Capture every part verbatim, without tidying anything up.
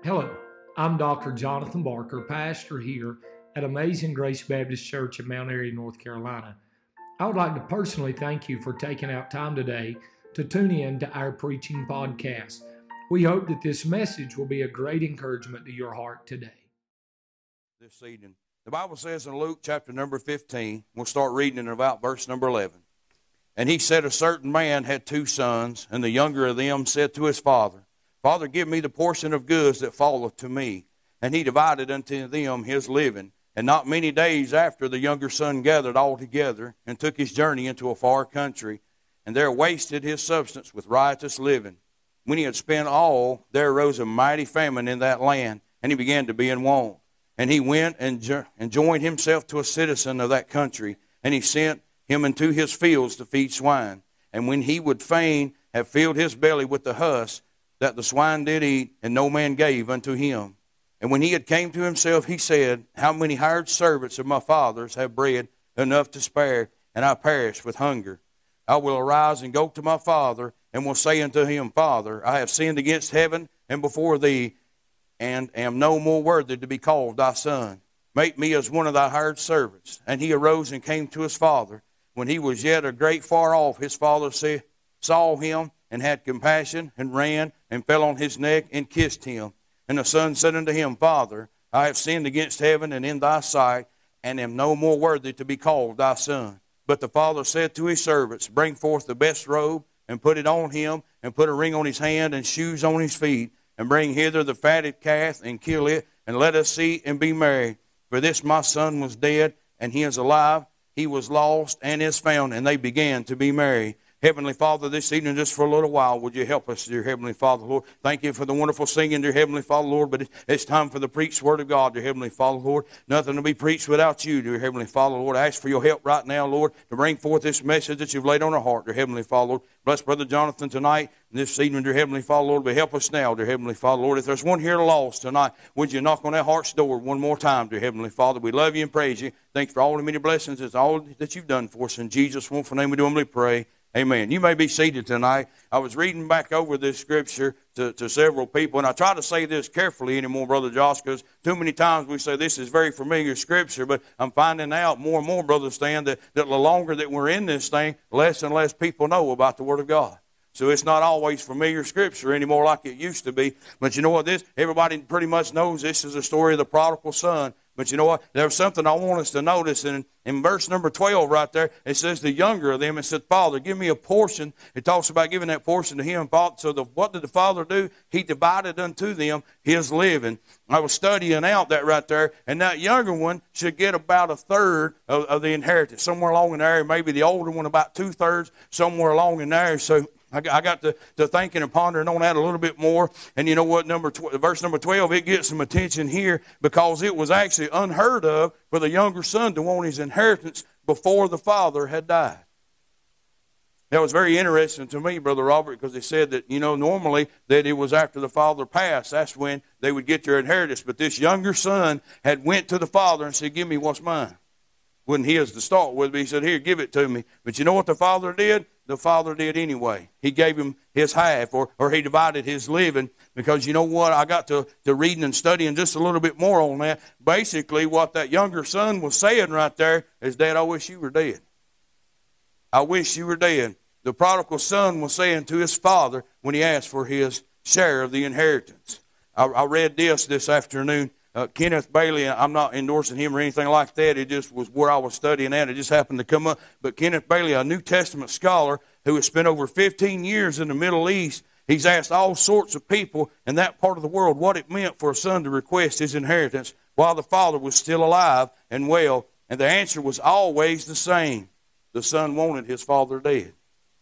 Hello, I'm Doctor Jonathan Barker, pastor here at Amazing Grace Baptist Church in Mount Airy, North Carolina. I would like to personally thank you for taking out time today to tune in to our preaching podcast. We hope that this message will be a great encouragement to your heart today. This evening, the Bible says in Luke chapter number fifteen, we'll start reading in about verse number eleven. And he said, a certain man had two sons, and the younger of them said to his father, Father, give me the portion of goods that falleth to me. And he divided unto them his living. And not many days after, the younger son gathered all together, and took his journey into a far country, and there wasted his substance with riotous living. When he had spent all, there arose a mighty famine in that land, and he began to be in want. And he went and, jo- and joined himself to a citizen of that country, and he sent him into his fields to feed swine. And when he would fain have filled his belly with the husk that the swine did eat, and no man gave unto him. And when he had came to himself, he said, How many hired servants of my father's have bread enough to spare, and I perish with hunger? I will arise and go to my father, and will say unto him, Father, I have sinned against heaven and before thee, and am no more worthy to be called thy son. Make me as one of thy hired servants. And he arose and came to his father. When he was yet a great far off, his father say, saw him, and had compassion, and ran, and fell on his neck, and kissed him. And the son said unto him, Father, I have sinned against heaven and in thy sight, and am no more worthy to be called thy son. But the father said to his servants, Bring forth the best robe, and put it on him, and put a ring on his hand, and shoes on his feet, and bring hither the fatted calf, and kill it, and let us eat and be merry. For this my son was dead, and he is alive. He was lost, and is found. And they began to be merry. Heavenly Father, this evening, just for a little while, would you help us, dear Heavenly Father, Lord? Thank you for the wonderful singing, dear Heavenly Father, Lord, but it's time for the preached word of God, dear Heavenly Father, Lord. Nothing to be preached without you, dear Heavenly Father, Lord. I ask for your help right now, Lord, to bring forth this message that you've laid on our heart, dear Heavenly Father, Lord. Bless Brother Jonathan tonight and this evening, dear Heavenly Father, Lord, but help us now, dear Heavenly Father, Lord. If there's one here lost tonight, would you knock on that heart's door one more time, dear Heavenly Father? We love you and praise you. Thank you for all the many blessings. It's all that you've done for us. In Jesus' wonderful name we do humbly pray. Amen. You may be seated tonight. I was reading back over this scripture to, to several people, and I try to say this carefully anymore, Brother Josh, because too many times we say this is very familiar scripture, but I'm finding out more and more, Brother Stan, that, that the longer that we're in this thing, less and less people know about the Word of God. So it's not always familiar scripture anymore like it used to be. But you know what this? Everybody pretty much knows this is the story of the prodigal son. But you know what? There's something I want us to notice. In, in verse number twelve right there, it says the younger of them, it said, Father, give me a portion. It talks about giving that portion to him. So the, what did the father do? He divided unto them his living. I was studying out that right there. And that younger one should get about a third of, of the inheritance. Somewhere along in there. Maybe the older one about two-thirds. Somewhere along in there. So I got to, to thinking and pondering on that a little bit more. And you know what? Number tw- verse number twelve, it gets some attention here because it was actually unheard of for the younger son to want his inheritance before the father had died. That was very interesting to me, Brother Robert, because they said that, you know, normally that it was after the father passed. That's when they would get their inheritance. But this younger son had went to the father and said, give me what's mine. Wasn't his to start with, but he said, here, give it to me. But you know what the father did? The father did anyway. He gave him his half, or, or he divided his living, because you know what? I got to, to reading and studying just a little bit more on that. Basically, what that younger son was saying right there is, Dad, I wish you were dead. I wish you were dead. The prodigal son was saying to his father when he asked for his share of the inheritance. I, I read this this afternoon. Uh, Kenneth Bailey, I'm not endorsing him or anything like that. It just was where I was studying at. It just happened to come up. But Kenneth Bailey, a New Testament scholar who has spent over fifteen years in the Middle East, he's asked all sorts of people in that part of the world what it meant for a son to request his inheritance while the father was still alive and well. And the answer was always the same. The son wanted his father dead.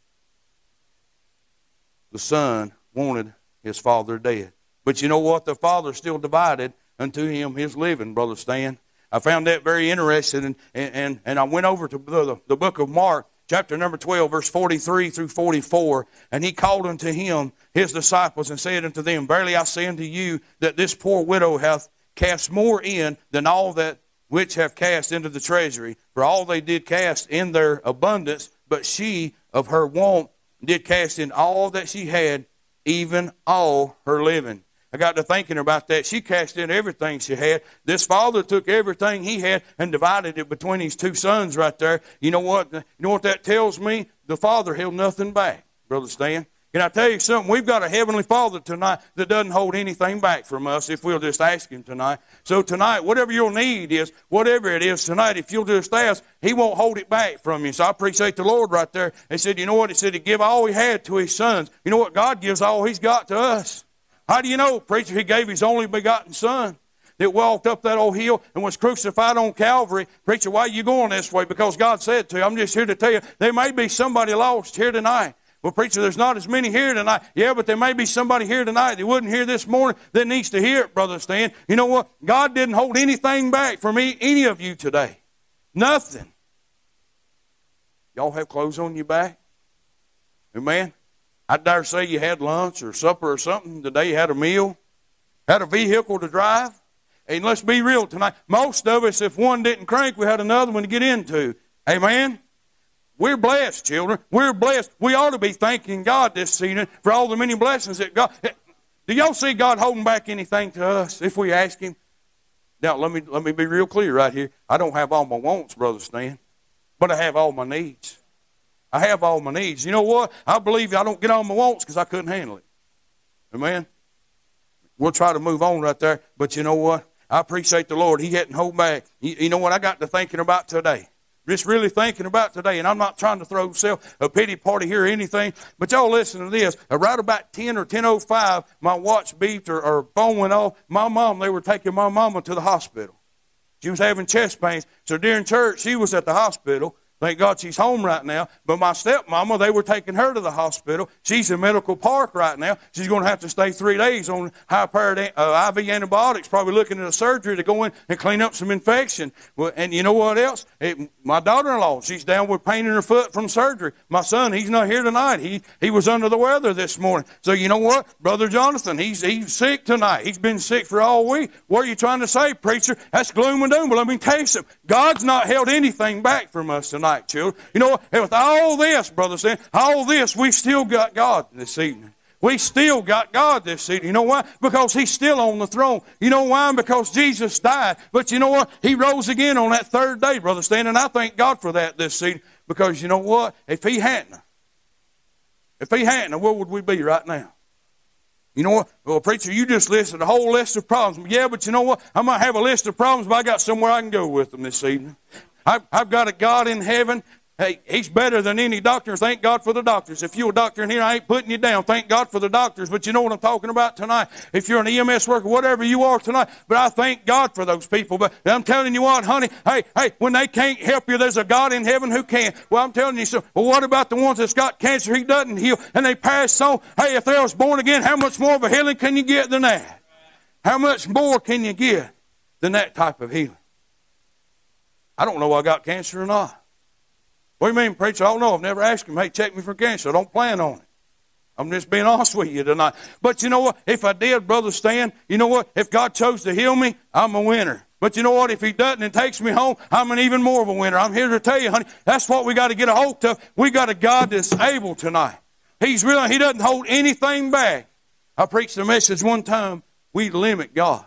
The son wanted his father dead. But you know what? The father still divided unto him his living, Brother Stan. I found that very interesting, and, and, and I went over to the, the book of Mark, chapter number twelve, verse forty-three through forty-four, and he called unto him his disciples and said unto them, Verily I say unto you that this poor widow hath cast more in than all that which have cast into the treasury. For all they did cast in their abundance, but she of her want did cast in all that she had, even all her living. I got to thinking about that. She cast in everything she had. This father took everything he had and divided it between his two sons right there. You know what? You know what that tells me? The father held nothing back, Brother Stan. Can I tell you something? We've got a heavenly Father tonight that doesn't hold anything back from us if we'll just ask Him tonight. So tonight, whatever your need is, whatever it is tonight, if you'll just ask, He won't hold it back from you. So I appreciate the Lord right there. He said, you know what? He said He gave all He had to His sons. You know what? God gives all He's got to us. How do you know, preacher? He gave His only begotten Son that walked up that old hill and was crucified on Calvary. Preacher, why are you going this way? Because God said to. I'm just here to tell you, there may be somebody lost here tonight. Well, preacher, there's not as many here tonight. Yeah, but there may be somebody here tonight that wouldn't hear this morning that needs to hear it, Brother Stan. You know what? God didn't hold anything back from me, any of you today. Nothing. Y'all have clothes on your back? Amen? I dare say you had lunch or supper or something. Today you had a meal. Had a vehicle to drive. And let's be real tonight. Most of us, if one didn't crank, we had another one to get into. Amen? We're blessed, children. We're blessed. We ought to be thanking God this evening for all the many blessings that God... Do y'all see God holding back anything to us if we ask Him? Now, let me, let me be real clear right here. I don't have all my wants, Brother Stan, but I have all my needs. I have all my needs. You know what? I believe I don't get all my wants because I couldn't handle it. Amen? We'll try to move on right there, but you know what? I appreciate the Lord. He hadn't hold back. You, you know what I got to thinking about today? Just really thinking about today, and I'm not trying to throw myself a pity party here or anything, but y'all listen to this. Right about ten or ten oh five, my watch beeped or, or phone went off. My mom, they were taking my mama to the hospital. She was having chest pains. So during church, she was at the hospital. Thank God she's home right now. But my stepmama, they were taking her to the hospital. She's in Medical Park right now. She's going to have to stay three days on high-powered uh, I V antibiotics, probably looking at a surgery to go in and clean up some infection. Well, and you know what else? It, my daughter-in-law, she's down with pain in her foot from surgery. My son, he's not here tonight. He he was under the weather this morning. So you know what? Brother Jonathan, he's, he's sick tonight. He's been sick for all week. What are you trying to say, preacher? That's gloom and doom. But let me tell you something. God's not held anything back from us tonight. Children. You know what? And with all this, Brother Stan, all this, we still got God this evening. We still got God this evening. You know why? Because He's still on the throne. You know why? Because Jesus died. But you know what? He rose again on that third day, Brother Stan, and I thank God for that this evening. Because you know what? If He hadn't, if He hadn't, where would we be right now? You know what? Well, preacher, you just listed a whole list of problems. Yeah, but you know what? I might have a list of problems, but I got somewhere I can go with them this evening. I've, I've got a God in heaven. Hey, He's better than any doctor. Thank God for the doctors. If you're a doctor in here, I ain't putting you down. Thank God for the doctors. But you know what I'm talking about tonight. If you're an E M S worker, whatever you are tonight. But I thank God for those people. But I'm telling you what, honey, hey, hey, when they can't help you, there's a God in heaven who can. Well, I'm telling you so. Well, what about the ones that's got cancer He doesn't heal and they pass on? Hey, if they was born again, how much more of a healing can you get than that? How much more can you get than that type of healing? I don't know if I got cancer or not. What do you mean, preacher? I don't know. I've never asked Him, hey, check me for cancer. I don't plan on it. I'm just being honest with you tonight. But you know what? If I did, Brother Stan, you know what? If God chose to heal me, I'm a winner. But you know what? If He doesn't and takes me home, I'm an even more of a winner. I'm here to tell you, honey, that's what we got to get a hold of. We got a God that's able tonight. He's really, He doesn't hold anything back. I preached a message one time, we limit God.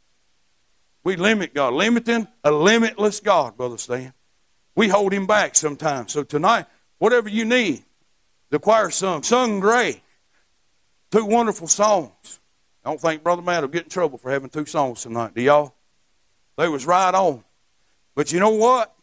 We limit God. Limiting a limitless God, Brother Stan. We hold Him back sometimes. So tonight, whatever you need, the choir sung, sung great. Two wonderful songs. I don't think Brother Matt will get in trouble for having two songs tonight, do y'all? They was right on. But you know what?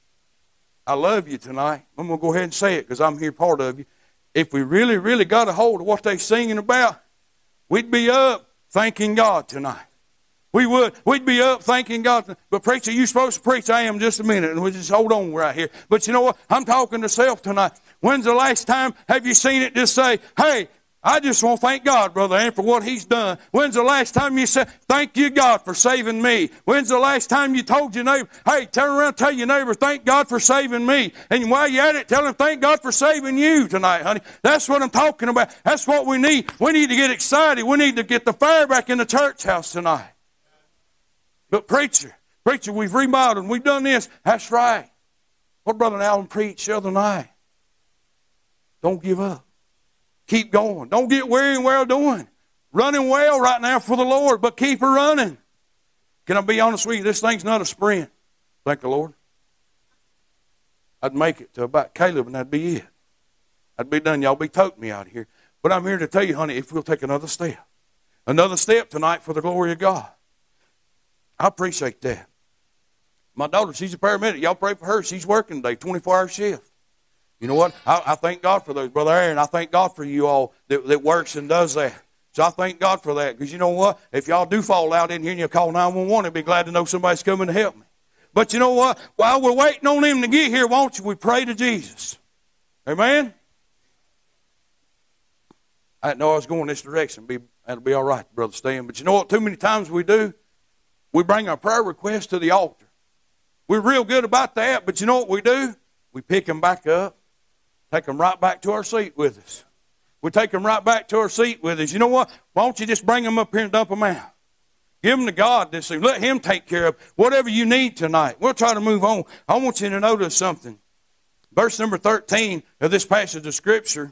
I love you tonight. I'm going to go ahead and say it because I'm here part of you. If we really, really got a hold of what they're singing about, we'd be up thanking God tonight. We would. We'd be up thanking God. But preacher, you supposed to preach. I am just a minute. And we just hold on right here. But you know what? I'm talking to self tonight. When's the last time have you seen it just say, hey, I just want to thank God, Brother Ann, for what He's done. When's the last time you said, thank you, God, for saving me? When's the last time you told your neighbor, hey, turn around and tell your neighbor, thank God for saving me. And while you're at it, tell him, thank God for saving you tonight, honey. That's what I'm talking about. That's what we need. We need to get excited. We need to get the fire back in the church house tonight. But preacher, preacher, we've remodeled and we've done this. That's right. What Brother Allen preached the other night. Don't give up. Keep going. Don't get weary in well doing. Running well right now for the Lord, but keep her running. Can I be honest with you? This thing's not a sprint. Thank the Lord. I'd make it to about Caleb and that'd be it. I'd be done. Y'all be toting me out of here. But I'm here to tell you, honey, if we'll take another step. Another step tonight for the glory of God. I appreciate that. My daughter, she's a paramedic. Y'all pray for her. She's working today, twenty-four hour shift. You know what? I, I thank God for those. Brother Aaron, I thank God for you all that, that works and does that. So I thank God for that. Because you know what? If y'all do fall out in here and you call nine one one, I'd be glad to know somebody's coming to help me. But you know what? While we're waiting on him to get here, won't you, we pray to Jesus. Amen? I didn't know I was going this direction. Be, that'll be all right, Brother Stan. But you know what? Too many times we do, we bring our prayer requests to the altar. We're real good about that, but you know what we do? We pick them back up, take them right back to our seat with us. We take them right back to our seat with us. You know what? Why don't you just bring them up here and dump them out? Give them to God this evening. Let Him take care of whatever you need tonight. We'll try to move on. I want you to notice something. Verse number thirteen of this passage of Scripture.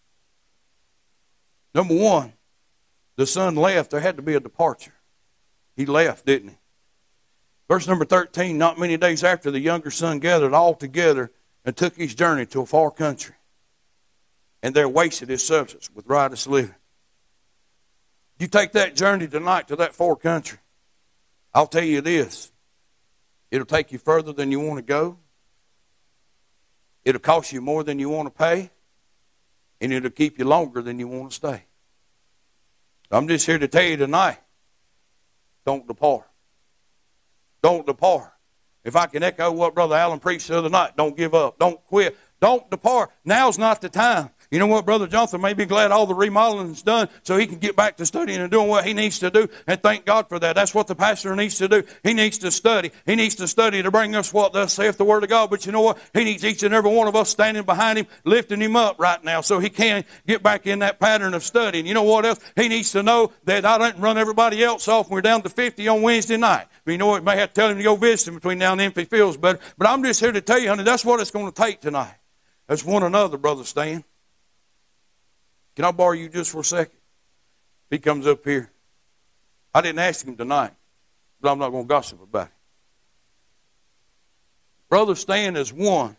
Number one, the son left. There had to be a departure. He left, didn't he? Verse number thirteen, not many days after, the younger son gathered all together and took his journey to a far country. And there wasted his substance with riotous living. You take that journey tonight to that far country, I'll tell you this. It'll take you further than you want to go. It'll cost you more than you want to pay. And it'll keep you longer than you want to stay. I'm just here to tell you tonight, don't depart. Don't depart. If I can echo what Brother Allen preached the other night, don't give up. Don't quit. Don't depart. Now's not the time. You know what, Brother Jonathan may be glad all the remodeling's done so he can get back to studying and doing what he needs to do, and thank God for that. That's what the pastor needs to do. He needs to study. He needs to study to bring us what thus saith the Word of God. But you know what? He needs each and every one of us standing behind him, lifting him up right now so he can get back in that pattern of studying. You know what else? He needs to know that I don't run everybody else off when we're down to fifty on Wednesday night. But you know what? You may have to tell him to go visit him between now and then if he feels better. But I'm just here to tell you, honey, that's what it's going to take tonight. That's one another, Brother Stan. Can I borrow you just for a second? He comes up here. I didn't ask him tonight, but I'm not going to gossip about it. Brother Stan is one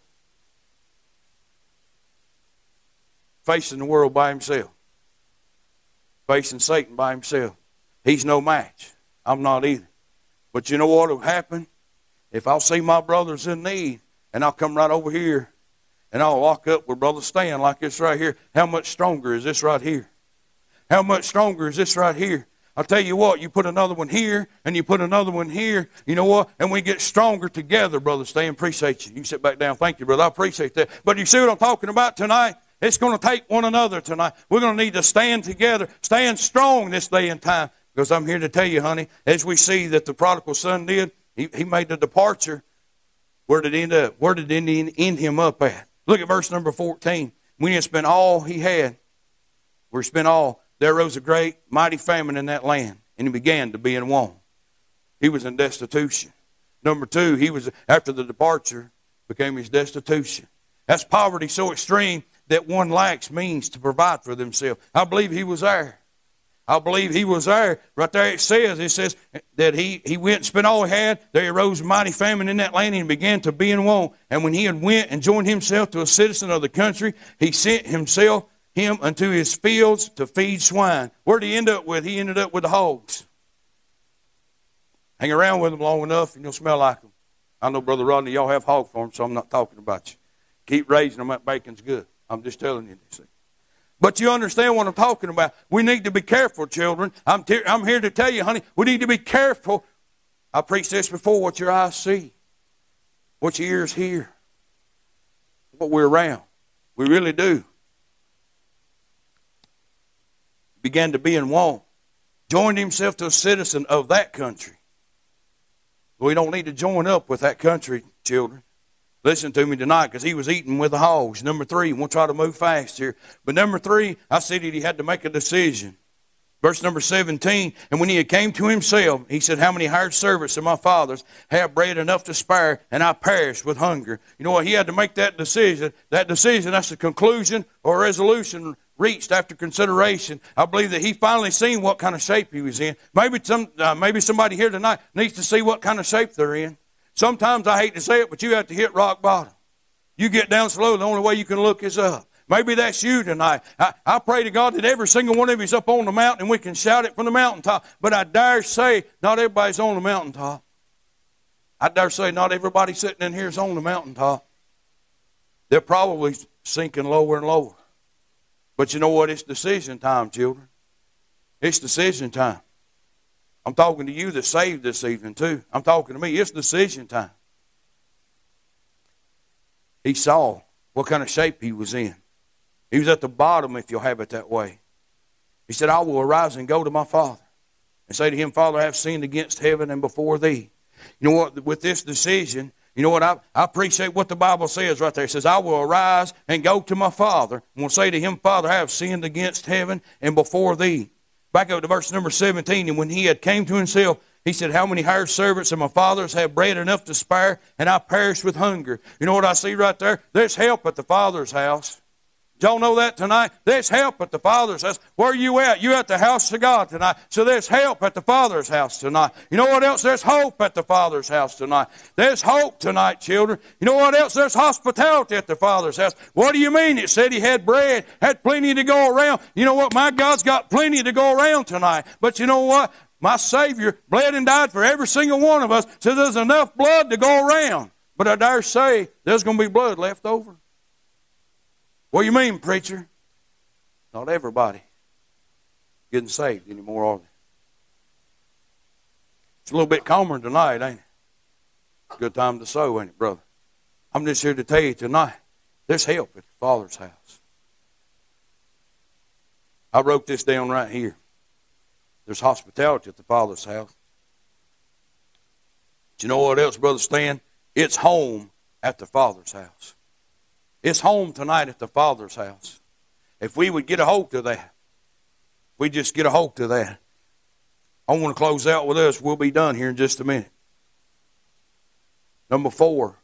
facing the world by himself, facing Satan by himself. He's no match. I'm not either. But you know what will happen? If I'll see my brothers in need, and I'll come right over here, and I'll walk up with Brother Stan like this right here. How much stronger is this right here? How much stronger is this right here? I'll tell you what, you put another one here, and you put another one here, you know what? And we get stronger together, Brother Stan. Appreciate you. You can sit back down. Thank you, brother. I appreciate that. But you see what I'm talking about tonight? It's going to take one another tonight. We're going to need to stand together, stand strong this day and time. Because I'm here to tell you, honey, as we see that the prodigal son did, he, he made the departure. Where did it end up? Where did it end him up at? Look at verse number fourteen. When he had spent all he had, where he spent all, there arose a great, mighty famine in that land, and he began to be in want. He was in destitution. Number two, he was, after the departure, became his destitution. That's poverty so extreme that one lacks means to provide for themselves. I believe he was there. I believe he was there. Right there it says, it says that he, he went and spent all he had. There arose a mighty famine in that land and began to be in want. And when he had went and joined himself to a citizen of the country, he sent himself, him unto his fields to feed swine. Where did he end up with? He ended up with the hogs. Hang around with them long enough and you'll smell like them. I know, Brother Rodney, y'all have hog farms, so I'm not talking about you. Keep raising them. That bacon's good. I'm just telling you this. But you understand what I'm talking about. We need to be careful, children. I'm, te- I'm here to tell you, honey, we need to be careful. I preached this before, what your eyes see, what your ears hear, what we're around. We really do. Began to be in want. Joined himself to a citizen of that country. We don't need to join up with that country, children. Listen to me tonight, because he was eating with the hogs. Number three, we'll try to move fast here. But number three, I said that he had to make a decision. Verse number seventeen, and when he had came to himself, he said, how many hired servants of my father's have bread enough to spare, and I perish with hunger? You know what? He had to make that decision. That decision, that's a conclusion or a resolution reached after consideration. I believe that he finally seen what kind of shape he was in. Maybe some, uh, maybe somebody here tonight needs to see what kind of shape they're in. Sometimes, I hate to say it, but you have to hit rock bottom. You get down slow, the only way you can look is up. Maybe that's you tonight. I, I pray to God that every single one of you is up on the mountain and we can shout it from the mountaintop. But I dare say not everybody's on the mountaintop. I dare say not everybody sitting in here is on the mountaintop. They're probably sinking lower and lower. But you know what? It's decision time, children. It's decision time. I'm talking to you that's saved this evening too. I'm talking to me. It's decision time. He saw what kind of shape he was in. He was at the bottom, if you'll have it that way. He said, I will arise and go to my father and say to him, Father, I have sinned against heaven and before thee. You know what? With this decision, you know what? I, I appreciate what the Bible says right there. It says, I will arise and go to my father and will say to him, Father, I have sinned against heaven and before thee. Back up to verse number seventeen. And when he had came to himself, he said, how many hired servants of my father's have bread enough to spare, and I perish with hunger? You know what I see right there? There's help at the Father's house. Did y'all know that tonight? There's help at the Father's house. Where are you at? You're at the house of God tonight. So there's help at the Father's house tonight. You know what else? There's hope at the Father's house tonight. There's hope tonight, children. You know what else? There's hospitality at the Father's house. What do you mean? It said he had bread, had plenty to go around. You know what? My God's got plenty to go around tonight. But you know what? My Savior bled and died for every single one of us, so there's enough blood to go around. But I dare say there's going to be blood left over. What do you mean, preacher? Not everybody getting saved anymore, are they? It's a little bit calmer tonight, ain't it? It's a good time to sow, ain't it, brother? I'm just here to tell you tonight, there's help at the Father's house. I wrote this down right here. There's hospitality at the Father's house. But you know what else, Brother Stan? It's home at the Father's house. It's home tonight at the Father's house. If we would get a hold of that, if we just get a hold of that, I want to close out with us. We'll be done here in just a minute. Number four,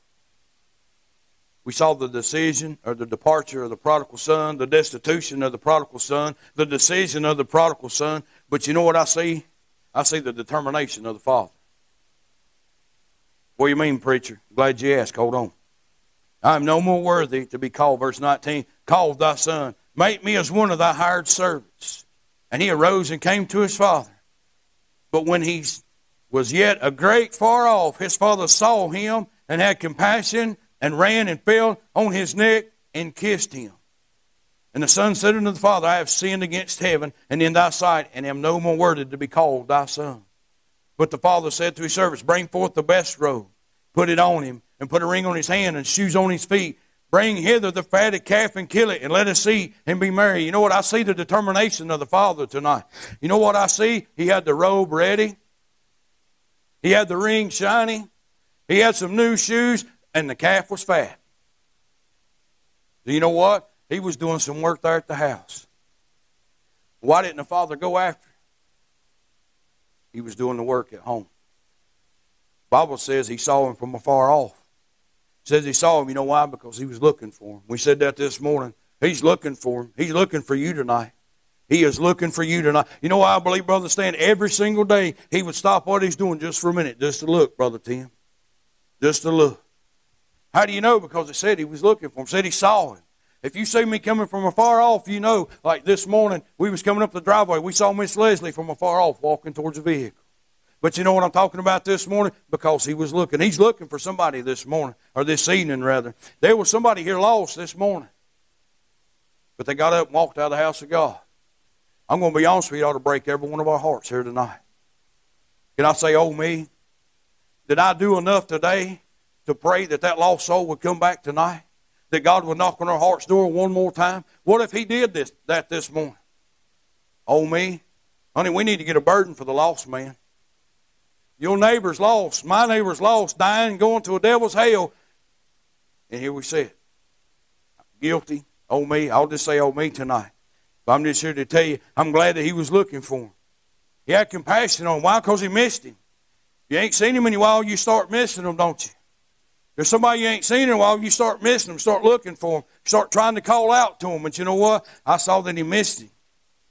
we saw the decision or the departure of the prodigal son, the destitution of the prodigal son, the decision of the prodigal son. But you know what I see? I see the determination of the Father. What do you mean, preacher? Glad you asked. Hold on. I am no more worthy to be called, verse nineteen, called thy son. Make me as one of thy hired servants. And he arose and came to his father. But when he was yet a great far off, his father saw him and had compassion and ran and fell on his neck and kissed him. And the son said unto the father, I have sinned against heaven and in thy sight, and am no more worthy to be called thy son. But the father said to his servants, bring forth the best robe, put it on him, and put a ring on his hand and shoes on his feet. Bring hither the fatted calf and kill it, and let us eat and be merry. You know what? I see the determination of the Father tonight. You know what I see? He had the robe ready. He had the ring shiny. He had some new shoes, and the calf was fat. Do you know what? He was doing some work there at the house. Why didn't the Father go after him? He was doing the work at home. The Bible says he saw him from afar off. It says he saw him, you know why? Because he was looking for him. We said that this morning. He's looking for him. He's looking for you tonight. He is looking for you tonight. You know why I believe, Brother Stan? Every single day he would stop what he's doing just for a minute, just to look, Brother Tim. Just to look. How do you know? Because it said he was looking for him. It said he saw him. If you see me coming from afar off, you know, like this morning, we was coming up the driveway. We saw Miss Leslie from afar off walking towards the vehicle. But you know what I'm talking about this morning? Because he was looking. He's looking for somebody this morning, or this evening rather. There was somebody here lost this morning. But they got up and walked out of the house of God. I'm going to be honest with you, it ought to break every one of our hearts here tonight. Can I say, oh me? Did I do enough today to pray that that lost soul would come back tonight? That God would knock on our heart's door one more time? What if he did this that this morning? Oh me? Honey, we need to get a burden for the lost man. Your neighbor's lost. My neighbor's lost, dying, going to a devil's hell. And here we sit. Guilty. Oh me. I'll just say oh me tonight. But I'm just here to tell you, I'm glad that he was looking for him. He had compassion on him. Why? Because he missed him. You ain't seen him in a while, you start missing him, don't you? There's somebody you ain't seen in a while, you start missing them, start looking for them, start trying to call out to them. But you know what? I saw that he missed him.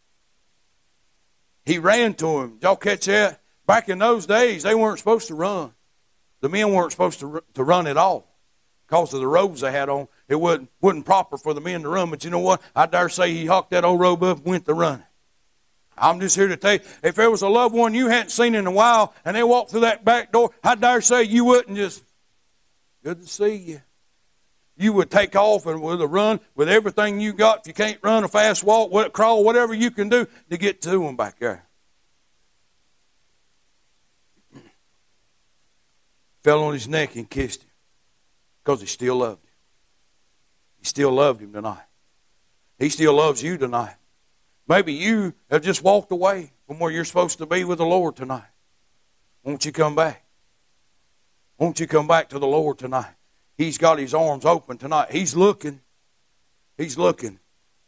He ran to him. Did y'all catch that? Back in those days, they weren't supposed to run. The men weren't supposed to, to run at all because of the robes they had on. It wasn't, wasn't proper for the men to run. But you know what? I dare say he hocked that old robe up and went to running. I'm just here to tell you, if there was a loved one you hadn't seen in a while and they walked through that back door, I dare say you wouldn't just, good to see you. You would take off and with a run with everything you got. If you can't run, a fast walk, what, crawl, whatever you can do to get to them back there. Fell on his neck and kissed him because he still loved him. He still loved him tonight. He still loves you tonight. Maybe you have just walked away from where you're supposed to be with the Lord tonight. Won't you come back? Won't you come back to the Lord tonight? He's got his arms open tonight. He's looking. He's looking.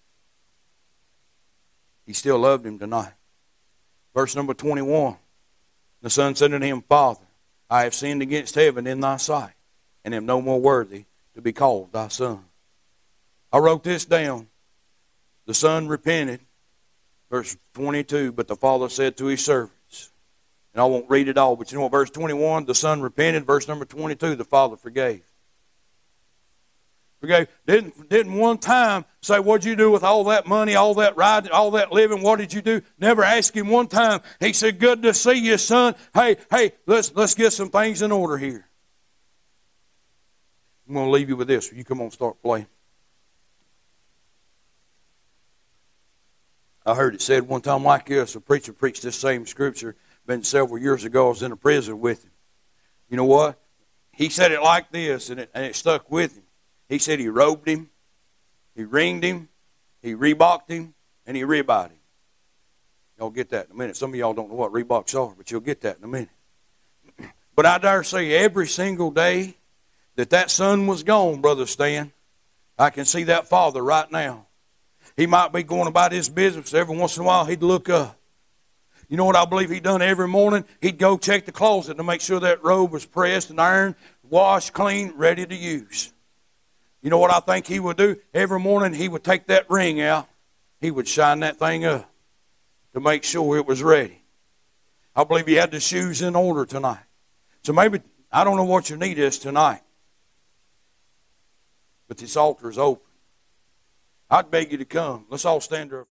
He still loved him tonight. Verse number twenty-one. The son said unto him, Father, I have sinned against heaven in thy sight, and am no more worthy to be called thy son. I wrote this down. The son repented. Verse twenty-two, but the father said to his servants, and I won't read it all, but you know what, verse twenty-one, the son repented. Verse number twenty-two, the father forgave. Forgave. Didn't, didn't one time say, what'd you do with all that money, all that riding, all that living? What did you do? Never asked him one time. He said, good to see you, son. Hey, hey, let's, let's get some things in order here. I'm going to leave you with this. You come on, start playing. I heard it said one time like this, a preacher preached this same scripture, been several years ago. I was in a prison with him. You know what? He said it like this, and it, and it stuck with him. He said he robed him, he ringed him, he Reebokked him, and he rib-eyed him. Y'all get that in a minute. Some of y'all don't know what Reeboks are, but you'll get that in a minute. But I dare say every single day that that son was gone, Brother Stan, I can see that father right now. He might be going about his business. Every once in a while, he'd look up. You know what I believe he'd done every morning? He'd go check the closet to make sure that robe was pressed and ironed, washed, clean, ready to use. You know what I think he would do? Every morning, he would take that ring out. He would shine that thing up to make sure it was ready. I believe he had the shoes in order tonight. So maybe, I don't know what your need is tonight, but this altar is open. I'd beg you to come. Let's all stand there.